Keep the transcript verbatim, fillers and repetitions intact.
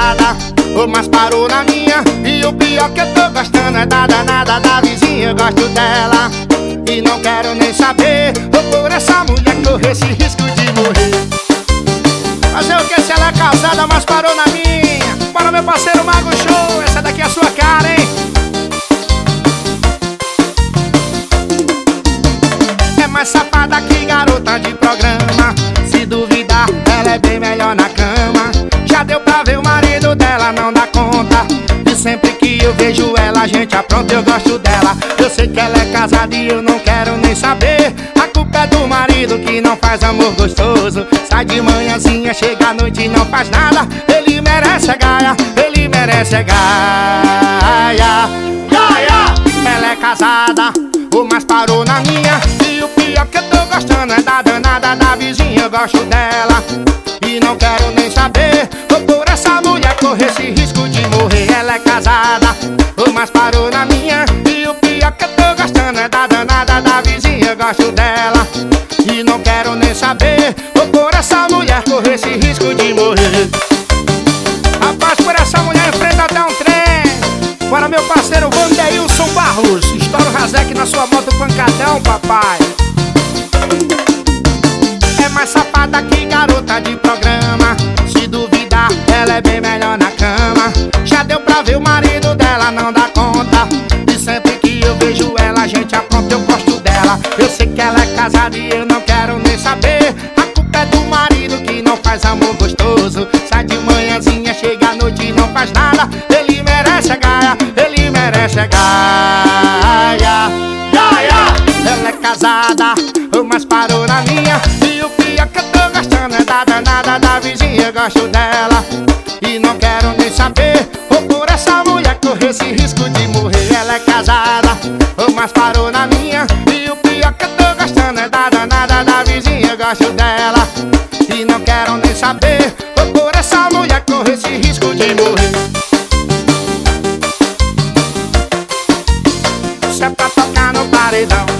casada, ô, mas parou na minha. E o pior que eu tô gostando é da danada da vizinha. Eu gosto dela e não quero nem saber. Ô, por essa mulher correr esse risco de morrer. Fazer o que se ela é casada, mas parou na minha? Para meu parceiro Mago Show, essa daqui é a sua cara, hein? É mais safada que garota de programa. Se duvidar, ela é bem melhor na cama. Já deu pra ver o marido dela, não dá conta. E sempre que eu vejo ela, a gente apronta, eu gosto dela. Eu sei que ela é casada e eu não quero nem saber. A culpa é do marido que não faz amor gostoso. Sai de manhãzinha, chega à noite e não faz nada. Ele merece a gaia, ele merece a gaia. Gaia! Ela é casada, ô, mas parou na minha. E o pior que eu tô gostando é da danada da vizinha. Eu gosto dela e não quero nem saber. Ô, por essa mulher correr esse risco de morrer. Ela é casada, ô, mas parou na minha. E o pior que eu tô gostando é da danada da vizinha. Eu gosto dela e não quero nem saber. Ô, por essa mulher correr esse risco de morrer. Rapaz, por essa mulher enfrenta até um trem. Bora, meu parceiro Wanderilson Barros. Estoura o Razek na sua moto pancadão, papai. É mais safada que garota de programa. Se duvidar, ela é bem melhor na cama. Já deu pra ver o marido dela, não dá conta. E sempre que eu vejo ela, a gente apronta, eu gosto dela. Eu sei que ela é casada e eu não quero nem saber. A culpa é do marido que não faz amor gostoso. Sai de manhãzinha, chega à noite e não faz nada. Ele merece a gaia, ele merece a gaia. Gaia! Ela é casada, mas parou na minha. E o pior que eu tô gostando é da danada da vizinha. Eu gosto dela e não quero nem saber. Ou por essa mulher correr esse risco de morrer. Ela é casada, mas parou na minha. E o pior que eu tô gostando é da danada da vizinha. Eu gosto dela e não quero nem saber. Ou por essa mulher correr esse risco de morrer. Isso é pra tocar no paredão.